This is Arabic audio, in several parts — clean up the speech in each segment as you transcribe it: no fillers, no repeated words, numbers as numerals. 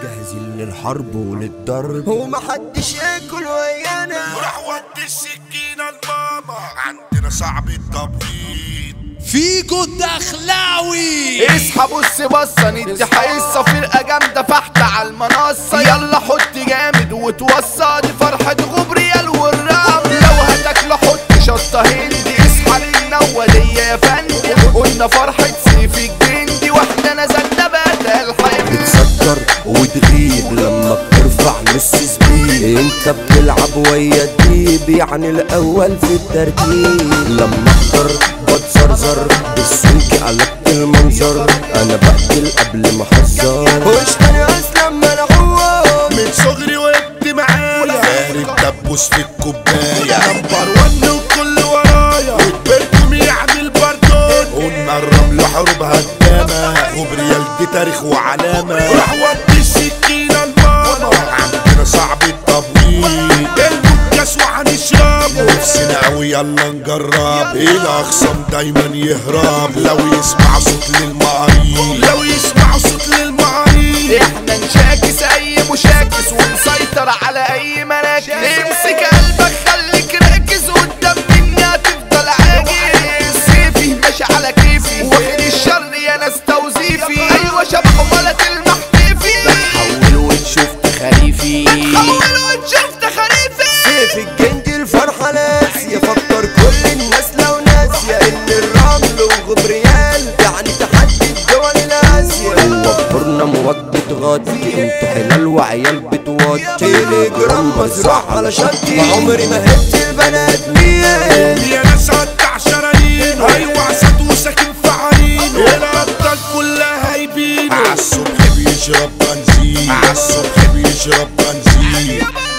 جاهزين للحرب وللضرب ومحدش ياكل ويانا. وراح ودي السكينة لماما، عندنا صعب التبويض. فيجو الدخلاوي اصحى بص بصة ندي حصة، فرقة جامدة فحت على المنصة. يلا حط جامد وتوصى، دي فرحة غبريال والراب. لو هتاكل حط شطة هندي، اصحى للنوة دي يا فندي. قلنا فرحة سيف الجندي واحنا نزلنا بدل الحياة. بتسكر وتغيب لما بترفع نص سبيد، انت بتلعب ويا الديب يعني الاول في الترتيب. لما احضر بتزرزر بالسلك قلبت المنظر، انا بقتل قبل ما احذر. واشتري اسلم ملعوب من صغري وقت معايا، فارد دبوس في الكوباية. نمبر ون وكل ورايا، وكبركم يعمل بردون. قلنا الرمل حروب هدامة، غبريال دي تاريخ وعلامة. راح ودي السكينة لماما، عندنا صعب التبويض. المكاس وهنشربه، نفسنا قوي يلا نجرب. الاخصام دايما يهرب لو يسمع صوت للمقاريض، لو يسمع صوت للمقاريض. احنا نشاكس اي مشاكس ونسيطر على اي مراكز. امسك قلبك خليك راكز، قدام مني هتفضل عاجز. سيفي ماشي على كيفي، واخد الشر يا ناس توظيفي. ايوه شبح ولا تلمح كيفي، بتحول وتشوف تخاريفي، بتحول وتشوف تخاريفي. سيف الجندي الفرحة ناسية، فكر كل الناس لو ناسية ان الرمل وغبريال يعني تحدي الدول الاسيا. وفرنا مواد بتغطي، انتوا حلال وعيال بتوطي. تيليجرام مزروع على شطي، عمري ما هبت البنات مين. يا ناس قطع شرايين، ايوه عسد وساكن في عرين. الابطال كلها هايبينه، عالصبح بيشرب بنزين، عالصبح بيشرب بنزين.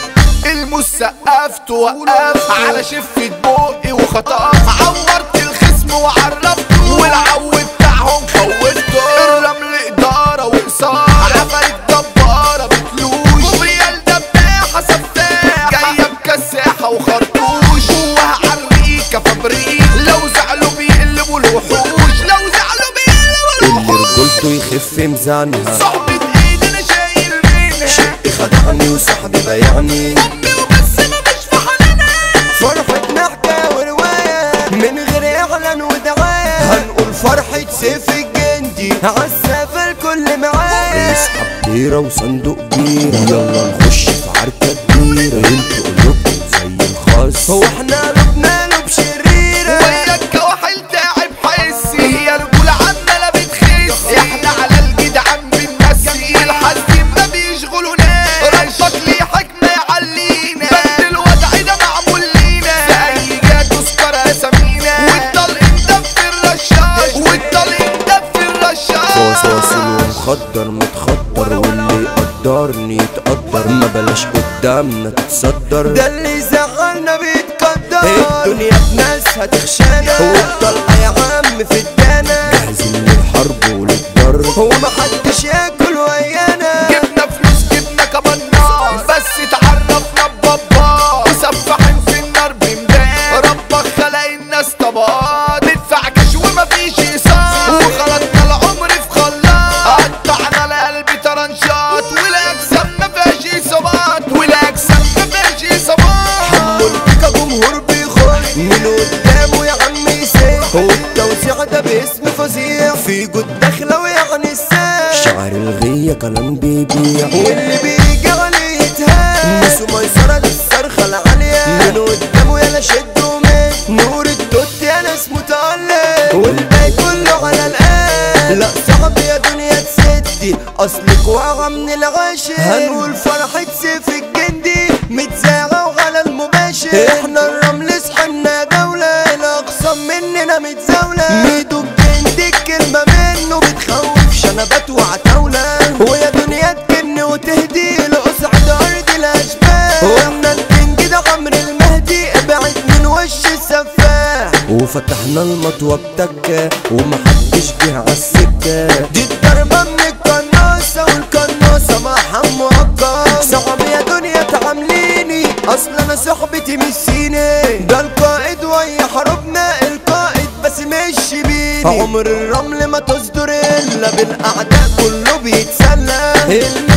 الموس سقفت وقفت على شفة بوقي وخطفت. عورت الخصم وعرفته، والعو بتاعهم خوفته. الرمل إدارة وإقصار، عفرت جبارة بتلوش. غبريال دباحة سفاح، جاية بكساحة وخرطوش. جواها عريكة فبريك، لو زعلوا بيقلبوا الوحوش. لو زعلوا بيقلبوا اللي الوحوش. رجولته يخف ميزانها، صحبة ايد انا شايل منها. شقي خدعني وصاحبي بايعني. امي وبس ما مش في حالنا. فرحة نحكة ورواية من غير اعلان ودعاية، هنقول فرحة سيف الجندي عالسافة الكل معايا. نسحب بيرة وصندوق بيرة، يلا نخش في عركة كبيرة. انتوا قلوبكم زي الخاص، هو احنا قلوبنا قلوب شريرة. وياك كواحل تعب حسي، هي رجولة عمالة بتخس. احنا على الجدعان بنمسي، الحزين ما بيشغلوناش. ربك ليه حكمة يعلينا، بس الوضع ده معمول لينا. في اي جهة تذكر اسامينا، والطلق مدفي الرشاش، والطلق مدفي الرشاش. فاصل ومخدر متخدر، واللي يقدرني يتقدر. ما بلاش قدامنا تتصدر، ده اللي زعلنا بيتقدر. الدنيا بناس هتخشانا، والطلقة يا عم في الدانا. جاهزين للحرب وللضرب، ومحدش ياكل ويانا. جبنا فلوس جبنا كمان نار، بس اتعرفنا ببابا. مسفحين في النار بمدان، ربك خلق الناس طبقات. ندفع كاش ومفيش ايصال، وخلطنا العمر في خلاط. قطعنا لقلبي طرنشات، والاجسام مفيهاش اصابات، والاجسام مفيهاش اصابات. حمل بيكا جمهور بيخش من قدامه يا عم يسيح، والتوزيع ده باسم فظيع. في جود دخلاوي يعني الساعة، شعر الغية كلام بيبيع، واللي بيجي عليه يتهان. نسو ميسرة للصرخة العالية، من قدامه يلا شد ومد. نور التوت يا ناس متألق، والباقي كله على الآن. لا صعب يا دنيا تسدي، أصلك واقعة من العاشر. هنقول فرحة سيف الجندي متزاغة وعلى المباشر. احنا الرمل صحنا دولة، الأقسام مننا متزاولة. ميدو الجندي الكلمة منه بتخوف شنبات وعتاولة. ويا دنيا تكن وتهدي لأسعد أرض الأشباه. واحنا الكينج ده عمرو المهدي، ابعد من وش السفاح. وفتحنا المطوة بتكة، ومحدش جه عالسكة. دي الضربة من القناصة، والقناصة مع حمو عكار. صعب يا دنيا تعامليني، أصل أنا صحبتي مش سيني. ده القائد ويا حروبنا، القائد بس مش بيني. عمر الرمل ما تصدر إلا بالأعداء، كله بيتسلى.